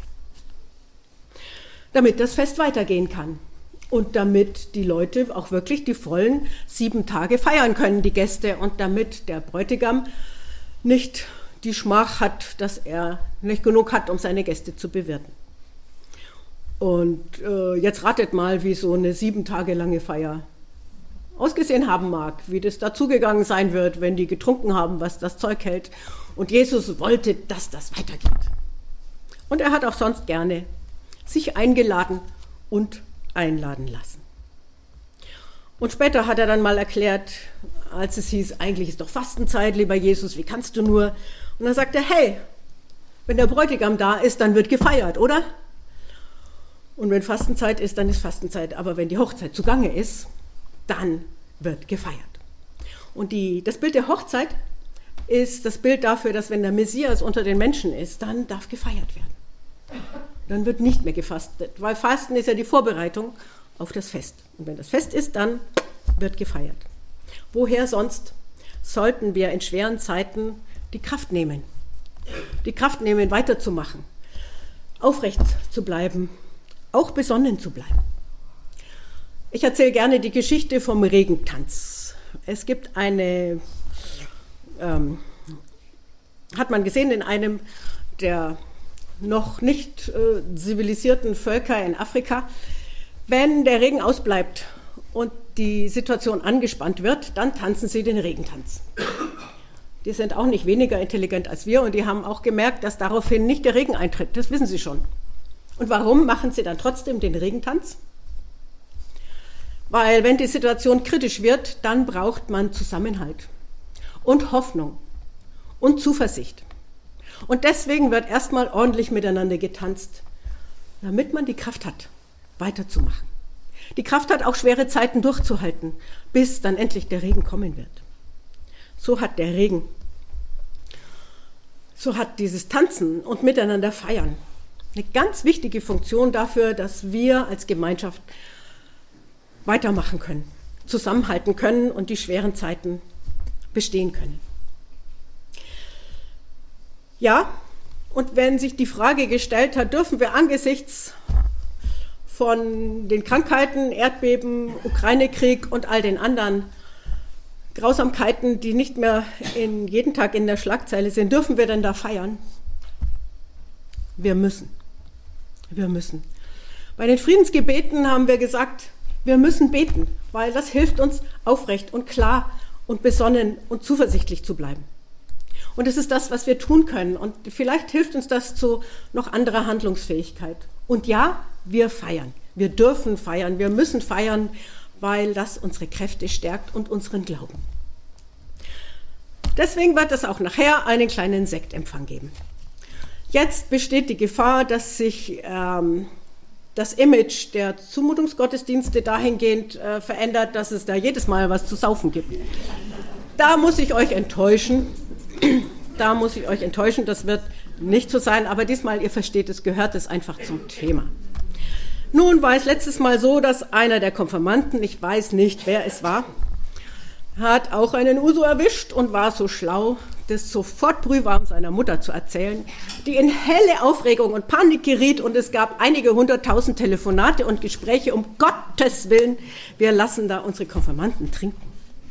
Damit das Fest weitergehen kann. Und damit die Leute auch wirklich die vollen sieben Tage feiern können, die Gäste. Und damit der Bräutigam nicht die Schmach hat, dass er nicht genug hat, um seine Gäste zu bewirten. Und äh, jetzt ratet mal, wie so eine sieben Tage lange Feier ausgesehen haben mag, wie das dazugegangen sein wird, wenn die getrunken haben, was das Zeug hält. Und Jesus wollte, dass das weitergeht. Und er hat auch sonst gerne sich eingeladen und einladen lassen. Und später hat er dann mal erklärt, als es hieß, eigentlich ist doch Fastenzeit, lieber Jesus, wie kannst du nur? Und dann sagt er, hey, wenn der Bräutigam da ist, dann wird gefeiert, oder? Und wenn Fastenzeit ist, dann ist Fastenzeit. Aber wenn die Hochzeit zugange ist, dann wird gefeiert. Und die, das Bild der Hochzeit ist das Bild dafür, dass wenn der Messias unter den Menschen ist, dann darf gefeiert werden. Dann wird nicht mehr gefastet, weil Fasten ist ja die Vorbereitung auf das Fest. Und wenn das Fest ist, dann wird gefeiert. Woher sonst sollten wir in schweren Zeiten die Kraft nehmen? Die Kraft nehmen, weiterzumachen, aufrecht zu bleiben, auch besonnen zu bleiben. Ich erzähle gerne die Geschichte vom Regentanz. Es gibt eine, ähm, hat man gesehen in einem der noch nicht äh, zivilisierten Völker in Afrika, wenn der Regen ausbleibt und die Situation angespannt wird, dann tanzen sie den Regentanz. Die sind auch nicht weniger intelligent als wir und die haben auch gemerkt, dass daraufhin nicht der Regen eintritt. Das wissen sie schon. Und warum machen sie dann trotzdem den Regentanz? Weil wenn die Situation kritisch wird, dann braucht man Zusammenhalt und Hoffnung und Zuversicht. Und deswegen wird erstmal ordentlich miteinander getanzt, damit man die Kraft hat, weiterzumachen. Die Kraft hat, auch schwere Zeiten durchzuhalten, bis dann endlich der Regen kommen wird. So hat der Regen, so hat dieses Tanzen und miteinander feiern, Eine ganz wichtige Funktion dafür, dass wir als Gemeinschaft weitermachen können, zusammenhalten können und die schweren Zeiten bestehen können. Ja, und wenn sich die Frage gestellt hat, dürfen wir angesichts von den Krankheiten, Erdbeben, Ukraine-Krieg und all den anderen Grausamkeiten, die nicht mehr in, jeden Tag in der Schlagzeile sind, dürfen wir denn da feiern? Wir müssen. Wir müssen. Bei den Friedensgebeten haben wir gesagt, wir müssen beten, weil das hilft uns, aufrecht und klar und besonnen und zuversichtlich zu bleiben. Und es ist das, was wir tun können. Und vielleicht hilft uns das zu noch anderer Handlungsfähigkeit. Und ja, wir feiern. Wir dürfen feiern. Wir müssen feiern, weil das unsere Kräfte stärkt und unseren Glauben. Deswegen wird es auch nachher einen kleinen Sektempfang geben. Jetzt besteht die Gefahr, dass sich ähm, das Image der Zumutungsgottesdienste dahingehend äh, verändert, dass es da jedes Mal was zu saufen gibt. Da muss ich euch enttäuschen. Da muss ich euch enttäuschen, das wird nicht so sein, aber diesmal, ihr versteht es, gehört es einfach zum Thema. Nun war es letztes Mal so, dass einer der Konfirmanden, ich weiß nicht, wer es war, hat auch einen Uso erwischt und war so schlau, das sofort brühwarm seiner Mutter zu erzählen, die in helle Aufregung und Panik geriet und es gab einige hunderttausend Telefonate und Gespräche, um Gottes Willen, wir lassen da unsere Konfirmanden trinken.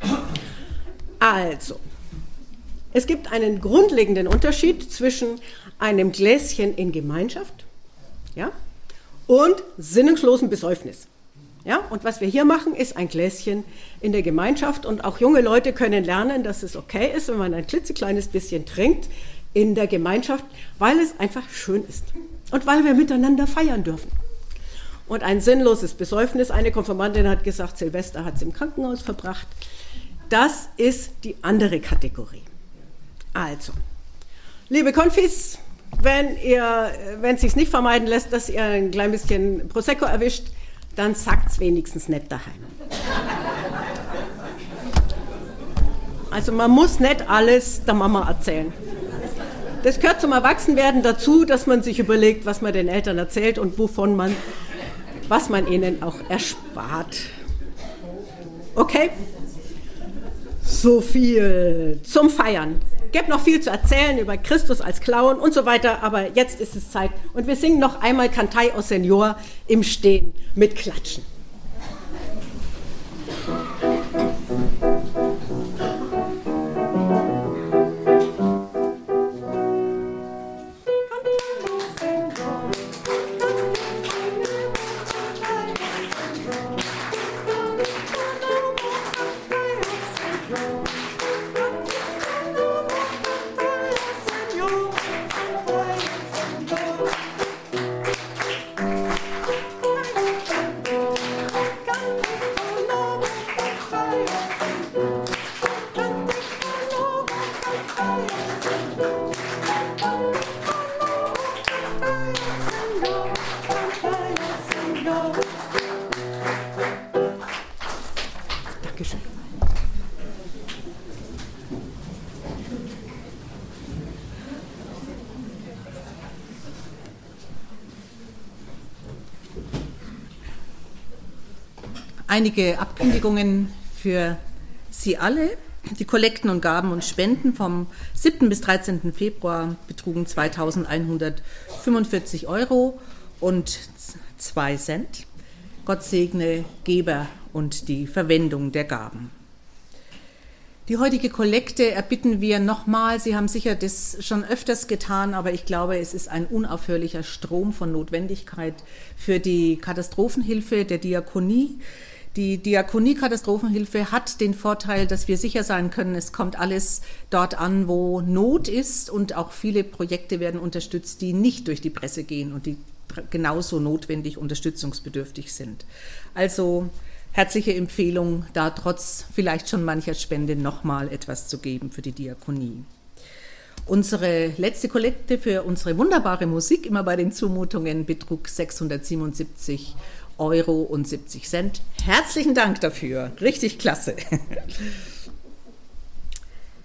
Also, es gibt einen grundlegenden Unterschied zwischen einem Gläschen in Gemeinschaft, ja, und sinnungslosen Besäufnis. Ja, und was wir hier machen, ist ein Gläschen in der Gemeinschaft. Und auch junge Leute können lernen, dass es okay ist, wenn man ein klitzekleines bisschen trinkt in der Gemeinschaft, weil es einfach schön ist und weil wir miteinander feiern dürfen. Und ein sinnloses Besäufnis, eine Konfirmandin hat gesagt, Silvester hat es im Krankenhaus verbracht, das ist die andere Kategorie. Also, liebe Konfis, wenn ihr, wenn es sich nicht vermeiden lässt, dass ihr ein klein bisschen Prosecco erwischt, dann sagt's wenigstens nicht daheim. Also man muss nicht alles der Mama erzählen. Das gehört zum Erwachsenwerden dazu, dass man sich überlegt, was man den Eltern erzählt und wovon man, was man ihnen auch erspart. Okay? So viel zum Feiern. Es gibt noch viel zu erzählen über Christus als Clown und so weiter, aber jetzt ist es Zeit. Und wir singen noch einmal Cantai au Señor im Stehen mit Klatschen. Dankeschön. Einige Abkündigungen für Sie alle. Die Kollekten und Gaben und Spenden vom siebten bis dreizehnten Februar betrugen zweitausendeinhundertfünfundvierzig Euro und zwei Cent. Gott segne Geber und die Verwendung der Gaben. Die heutige Kollekte erbitten wir nochmal. Sie haben sicher das schon öfters getan, aber ich glaube, es ist ein unaufhörlicher Strom von Notwendigkeit für die Katastrophenhilfe der Diakonie. Die Diakonie-Katastrophenhilfe hat den Vorteil, dass wir sicher sein können, es kommt alles dort an, wo Not ist, und auch viele Projekte werden unterstützt, die nicht durch die Presse gehen und die genauso notwendig unterstützungsbedürftig sind. Also herzliche Empfehlung, da trotz vielleicht schon mancher Spende nochmal etwas zu geben für die Diakonie. Unsere letzte Kollekte für unsere wunderbare Musik, immer bei den Zumutungen, betrug sechshundertsiebenundsiebzig Euro und siebzig Cent. Herzlichen Dank dafür, richtig klasse.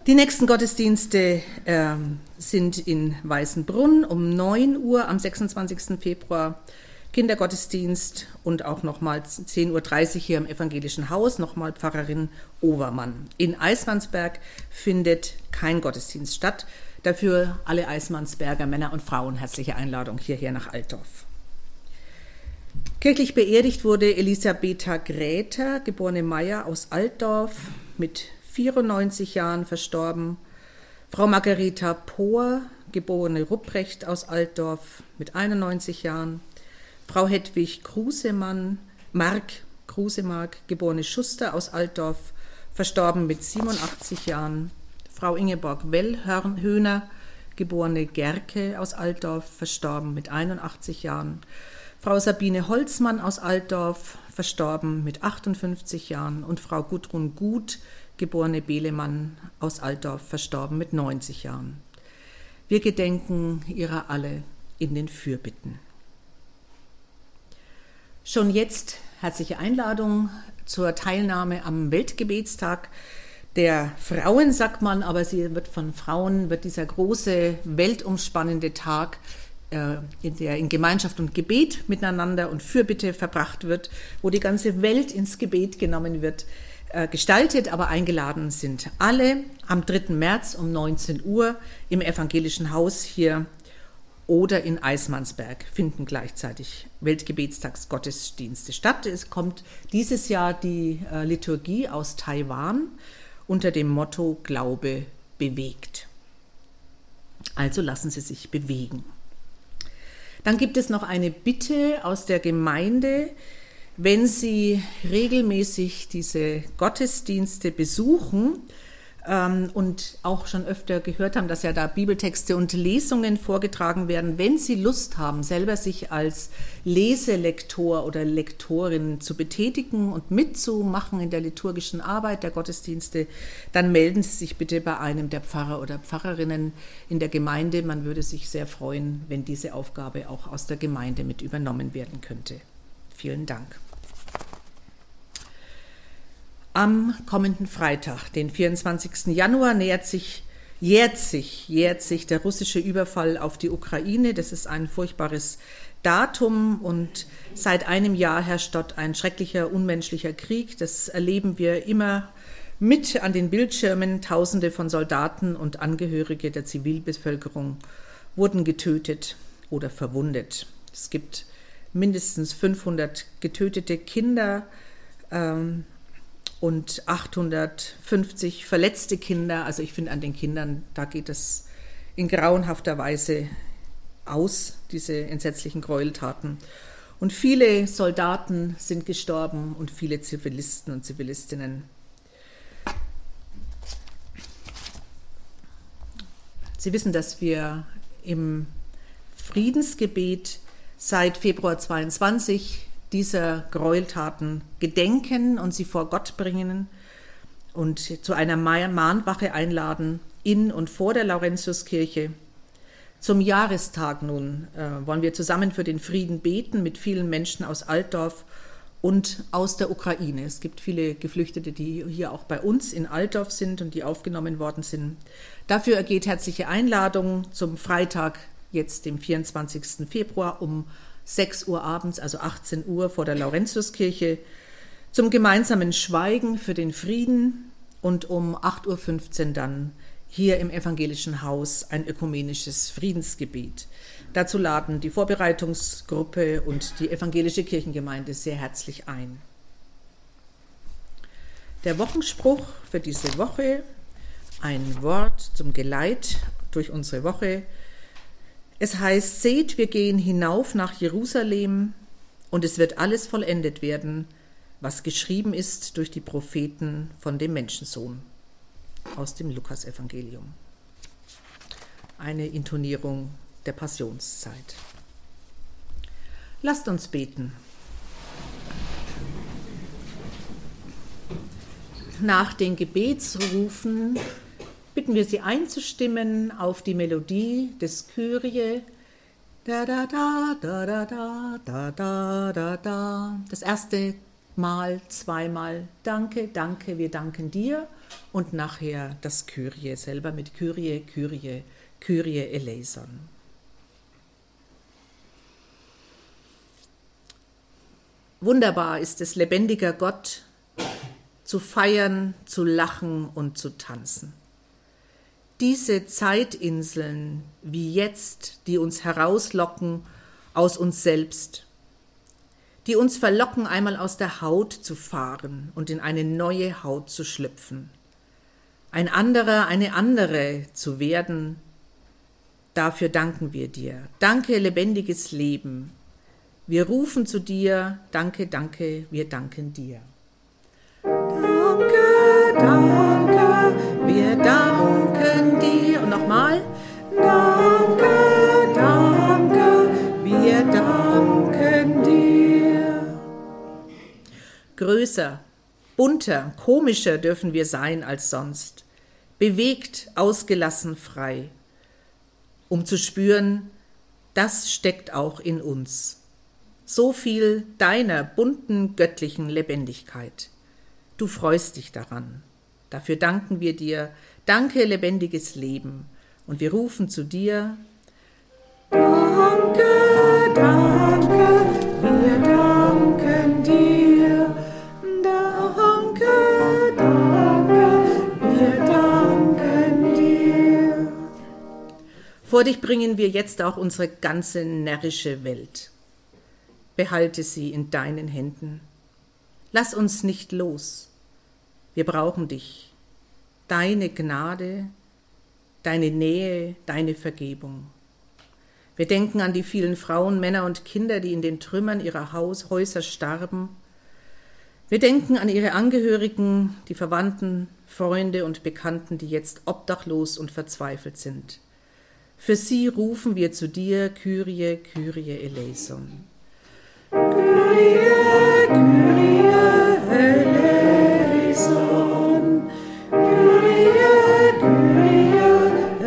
Die nächsten Gottesdienste äh, sind in Weißenbrunn um neun Uhr am sechsundzwanzigsten Februar, Kindergottesdienst und auch nochmal zehn Uhr dreißig hier im Evangelischen Haus, nochmal Pfarrerin Overmann. In Eismannsberg findet kein Gottesdienst statt. Dafür alle Eismannsberger Männer und Frauen herzliche Einladung hierher nach Altdorf. Kirchlich beerdigt wurde Elisabetha Gräter, geborene Meyer aus Altdorf, mit vierundneunzig Jahren verstorben. Frau Margareta Pohr, geborene Rupprecht aus Altdorf, mit einundneunzig Jahren. Frau Hedwig Krusemann, Mark Krusemark, geborene Schuster aus Altdorf, verstorben mit siebenundachtzig Jahren. Frau Ingeborg Wellhöhner, geborene Gerke aus Altdorf, verstorben mit einundachtzig Jahren. Frau Sabine Holzmann aus Altdorf, verstorben mit achtundfünfzig Jahren. Und Frau Gudrun Gut, geborene Behlemann aus Altdorf, verstorben mit neunzig Jahren. Wir gedenken ihrer alle in den Fürbitten. Schon jetzt herzliche Einladung zur Teilnahme am Weltgebetstag der Frauen, sagt man, aber sie wird von Frauen, wird dieser große weltumspannende Tag, äh, in der in Gemeinschaft und Gebet miteinander und Fürbitte verbracht wird, wo die ganze Welt ins Gebet genommen wird, äh, gestaltet, aber eingeladen sind alle am dritten März um neunzehn Uhr im Evangelischen Haus hier oder in Eismannsberg finden gleichzeitig Weltgebetstagsgottesdienste statt. Es kommt dieses Jahr die äh, Liturgie aus Taiwan unter dem Motto Glaube bewegt. Also lassen Sie sich bewegen. Dann gibt es noch eine Bitte aus der Gemeinde, wenn Sie regelmäßig diese Gottesdienste besuchen, und auch schon öfter gehört haben, dass ja da Bibeltexte und Lesungen vorgetragen werden. Wenn Sie Lust haben, selber sich als Leselektor oder Lektorin zu betätigen und mitzumachen in der liturgischen Arbeit der Gottesdienste, dann melden Sie sich bitte bei einem der Pfarrer oder Pfarrerinnen in der Gemeinde. Man würde sich sehr freuen, wenn diese Aufgabe auch aus der Gemeinde mit übernommen werden könnte. Vielen Dank. Am kommenden Freitag, den vierundzwanzigsten Januar, nähert sich, jährt sich, jährt sich der russische Überfall auf die Ukraine. Das ist ein furchtbares Datum und seit einem Jahr herrscht dort ein schrecklicher, unmenschlicher Krieg. Das erleben wir immer mit an den Bildschirmen. Tausende von Soldaten und Angehörige der Zivilbevölkerung wurden getötet oder verwundet. Es gibt mindestens fünfhundert getötete Kinder, ähm, und achthundertfünfzig verletzte Kinder. Also ich finde, an den Kindern, da geht es in grauenhafter Weise aus, diese entsetzlichen Gräueltaten. Und viele Soldaten sind gestorben und viele Zivilisten und Zivilistinnen. Sie wissen, dass wir im Friedensgebet seit Februar zweiundzwanzig dieser Gräueltaten gedenken und sie vor Gott bringen und zu einer Mahnwache einladen in und vor der Laurentiuskirche. Zum Jahrestag nun äh, wollen wir zusammen für den Frieden beten mit vielen Menschen aus Altdorf und aus der Ukraine. Es gibt viele Geflüchtete, die hier auch bei uns in Altdorf sind und die aufgenommen worden sind. Dafür ergeht herzliche Einladung zum Freitag, jetzt dem vierundzwanzigsten Februar um sechs Uhr abends, also achtzehn Uhr vor der Laurentiuskirche, zum gemeinsamen Schweigen für den Frieden und um acht Uhr fünfzehn dann hier im Evangelischen Haus ein ökumenisches Friedensgebet. Dazu laden die Vorbereitungsgruppe und die evangelische Kirchengemeinde sehr herzlich ein. Der Wochenspruch für diese Woche, ein Wort zum Geleit durch unsere Woche. Es heißt, seht, wir gehen hinauf nach Jerusalem und es wird alles vollendet werden, was geschrieben ist durch die Propheten von dem Menschensohn. Aus dem Lukasevangelium. Eine Intonierung der Passionszeit. Lasst uns beten. Nach den Gebetsrufen bitten wir Sie einzustimmen auf die Melodie des Kyrie. Da, da, da, da, da, da, da, da, da, da. Das erste Mal, zweimal. Danke, danke, wir danken dir. und nachher das Kyrie selber mit Kyrie, Kyrie, Kyrie eleison. Wunderbar ist es, lebendiger Gott, zu feiern, zu lachen und zu tanzen. Diese Zeitinseln wie jetzt, die uns herauslocken aus uns selbst, die uns verlocken, einmal aus der Haut zu fahren und in eine neue Haut zu schlüpfen, ein anderer, eine andere zu werden, dafür danken wir dir. Danke, lebendiges Leben. Wir rufen zu dir, danke, danke, wir danken dir. Danke, danke, wir danken dir. Und nochmal. Danke, danke, wir danken dir. Größer, bunter, komischer dürfen wir sein als sonst. Bewegt, ausgelassen, frei. Um zu spüren, das steckt auch in uns. So viel deiner bunten, göttlichen Lebendigkeit. Du freust dich daran. Dafür danken wir dir. Danke, lebendiges Leben. Und wir rufen zu dir. Danke, danke, wir danken dir. Danke, danke, wir danken dir. Vor dich bringen wir jetzt auch unsere ganze närrische Welt. Behalte sie in deinen Händen. Lass uns nicht los. Wir brauchen dich. Deine Gnade, deine Nähe, deine Vergebung. Wir denken an die vielen Frauen, Männer und Kinder, die in den Trümmern ihrer Haus, Häuser starben. Wir denken an ihre Angehörigen, die Verwandten, Freunde und Bekannten, die jetzt obdachlos und verzweifelt sind. Für sie rufen wir zu dir, Kyrie, Kyrie eleison. Kyrie, Kyrie eleison, Kyrie, Kyrie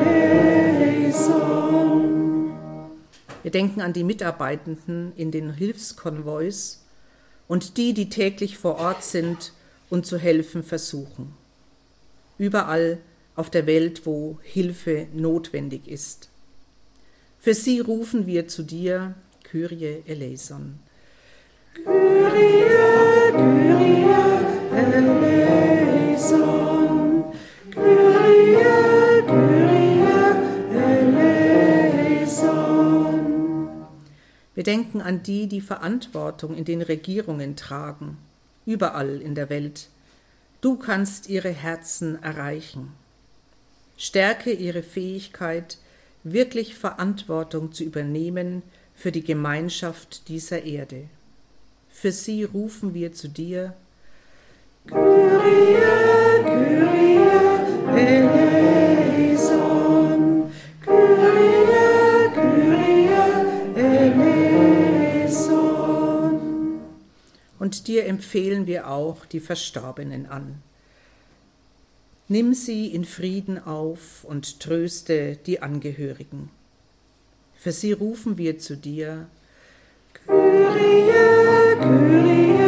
eleison. Wir denken an die Mitarbeitenden in den Hilfskonvois und die, die täglich vor Ort sind und zu helfen versuchen. Überall auf der Welt, wo Hilfe notwendig ist. Für sie rufen wir zu dir, Kyrie eleison. Kyrie, Kyrie eleison. Kyrie, Kyrie eleison. Wir denken an die, die Verantwortung in den Regierungen tragen, überall in der Welt. Du kannst ihre Herzen erreichen. Stärke ihre Fähigkeit, wirklich Verantwortung zu übernehmen für die Gemeinschaft dieser Erde. Für sie rufen wir zu dir, Kyrie, Kyrie eleison, Kyrie, Kyrie eleison. Und dir empfehlen wir auch die Verstorbenen an. Nimm sie in Frieden auf und tröste die Angehörigen. Für sie rufen wir zu dir, Kyrie, Kyrie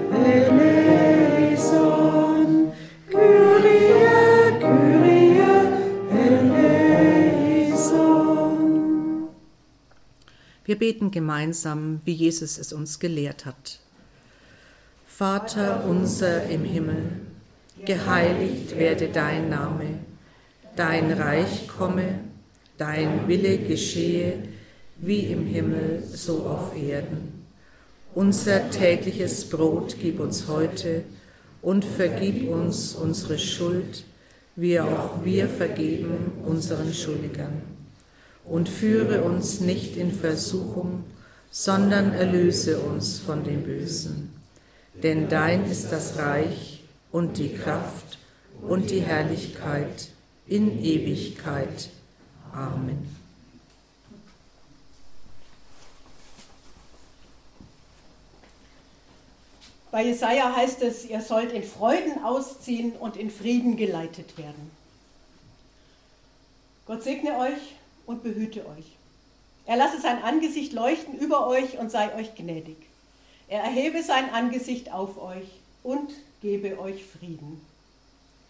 eleison, Kyrie, Kyrie eleison. Wir beten gemeinsam, wie Jesus es uns gelehrt hat. Vater unser im Himmel, geheiligt werde dein Name, dein Reich komme, dein Wille geschehe, wie im Himmel, so auf Erden. Unser tägliches Brot gib uns heute und vergib uns unsere Schuld, wie auch wir vergeben unseren Schuldigern. Und führe uns nicht in Versuchung, sondern erlöse uns von dem Bösen. Denn dein ist das Reich und die Kraft und die Herrlichkeit in Ewigkeit. Amen. Bei Jesaja heißt es, ihr sollt in Freuden ausziehen und in Frieden geleitet werden. Gott segne euch und behüte euch. Er lasse sein Angesicht leuchten über euch und sei euch gnädig. Er erhebe sein Angesicht auf euch und gebe euch Frieden.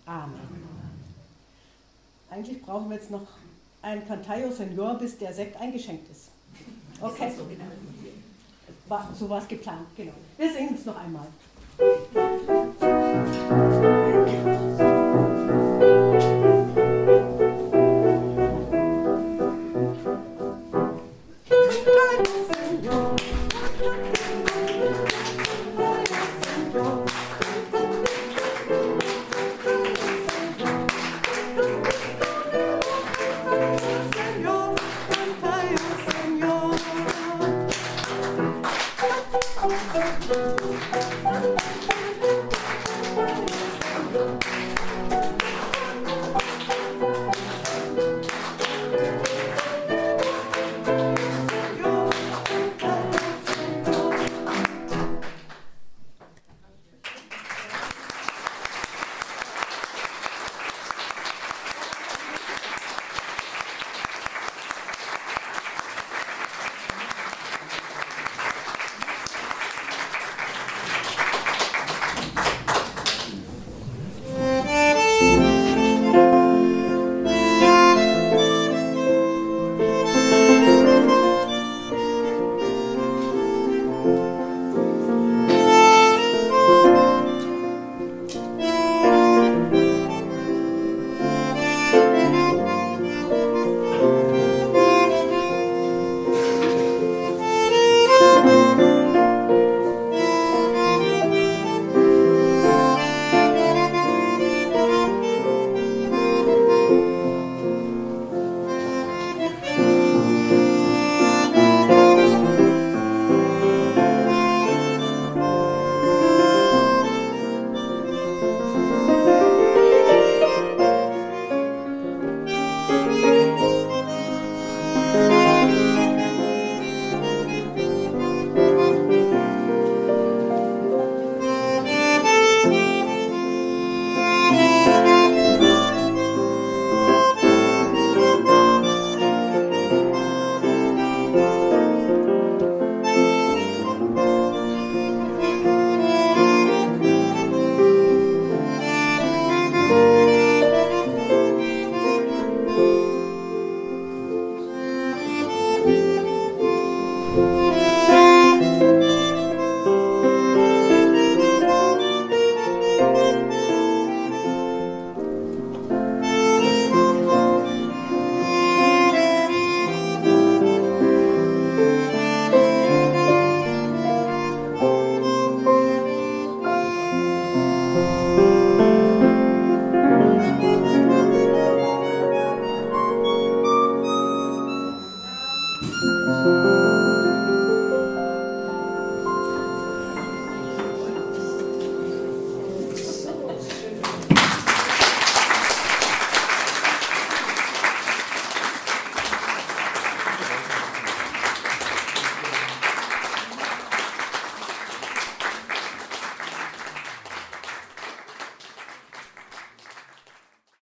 Amen. Eigentlich brauchen wir jetzt noch ein Cantaio Senior, bis der Sekt eingeschenkt ist. Okay. War, so war es geplant, genau. Wir singen es noch einmal.